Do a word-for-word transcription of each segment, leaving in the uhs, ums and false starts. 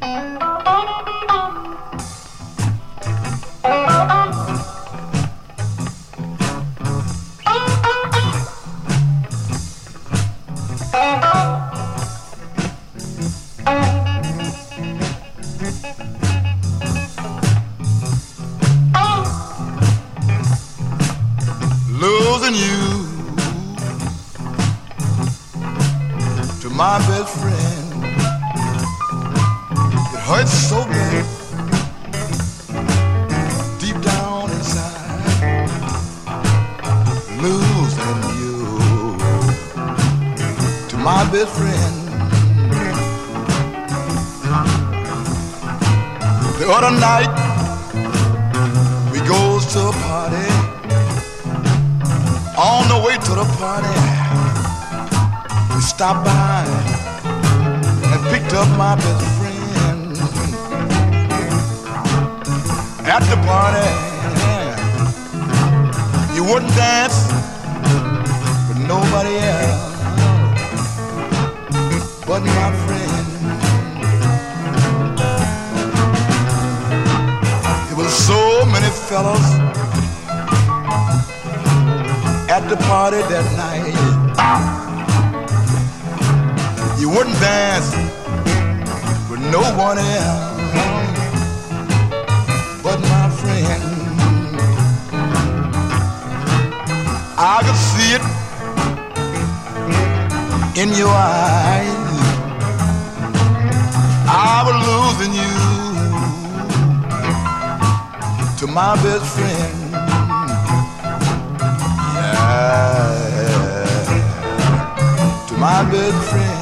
Losing you to my best friend, it hurts so bad deep down inside. Losing you to my best friend. The other night we goes to a party. On the way to the party, we stopped by and picked up my best friend. At the party, you wouldn't dance with nobody else but my friend. There was so many fellas at the party that night. You wouldn't dance with no one else but my friend. I could see it in your eyes. I was losing you to my best friend. To my best friend.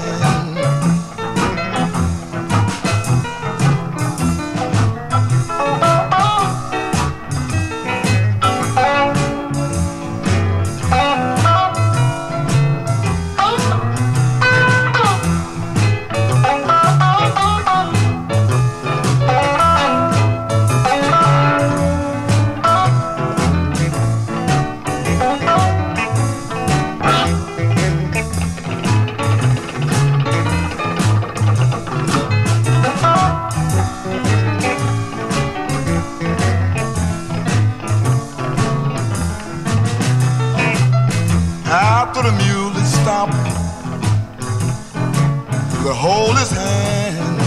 After the music stopped, you could hold his hand.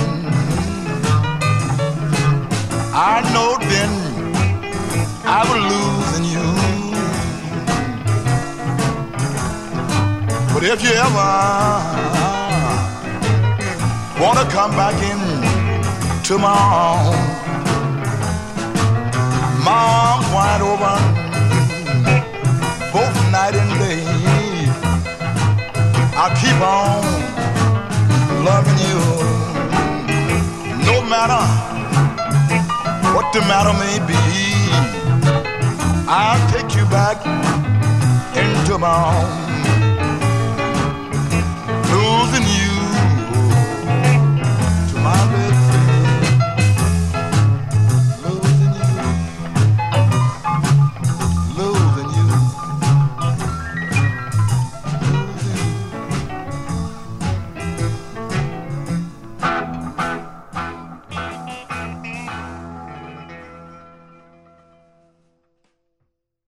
I know then I was losing you. But if you ever wanna come back in to my arms, my arms wide open, both night and day. I'll keep on loving you, no matter what the matter may be. I'll take you back into my arms.